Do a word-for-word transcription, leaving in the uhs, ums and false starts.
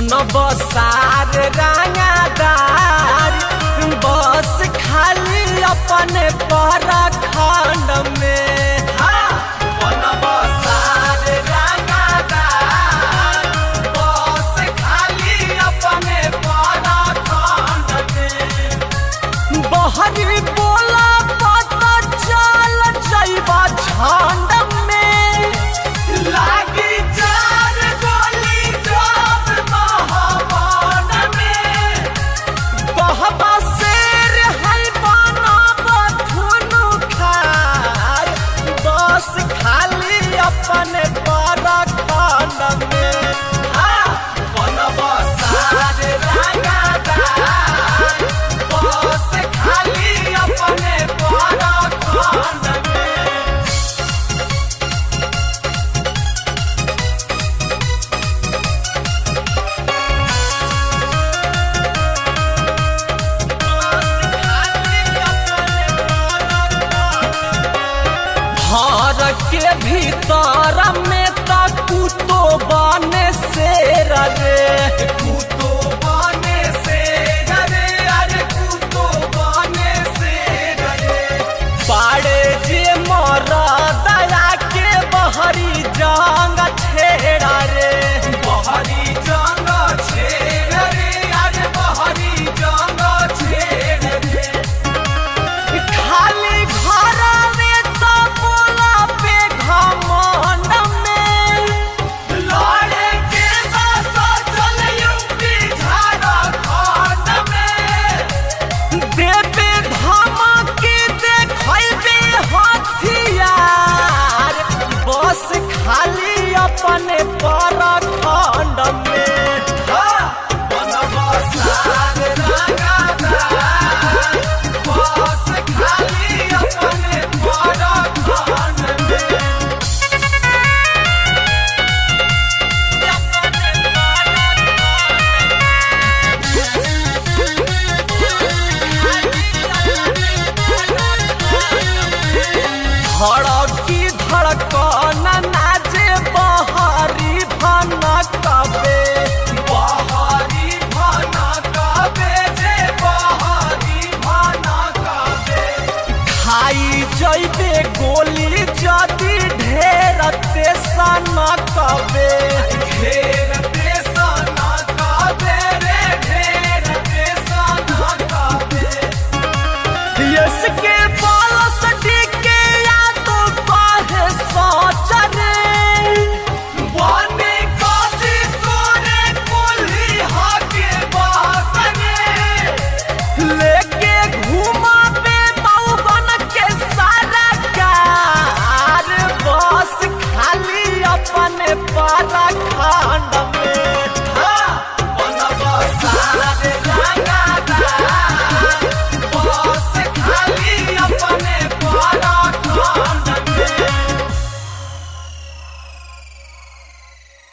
बनब सार रंगदार बस खाली अपने परखंड में। बनब सार रंगदार बस खाली अपने परखंड में। बहरी बोला पता चल जाइबा झंड में। लागी चार गोली जब महावन में। बहबा शेर है बनब धुनु खार बस खाली अपने परखंड में। बनब सार रंगदार बस खाली अपने परखंड में। घर के भीतर में तक कुतो बने शेर रे। कुतो बने शेर रे अरे कुतो बने शेर रे। पाड़े जे मर दया के बहरी जंग छेड़ा रे। बहरी जंग छेड़ रे अरे बहरी जंग छेड़ रे। खाली घर में तो बोला पे घमंड में। लड़े के बस चल यूपी झारखंड में। देवे धमकी देखैबे हथियार बस खाली अपने परखंड में। बनब सार रंगदार बस खाली अपने परखंड में। धड़की धड़कन नाचे बहरी भनकबे। बहरी भनकबे जे बहरी भनकबे। खाई जइबे गोली जदि ढेर ते सनकबे। ढेर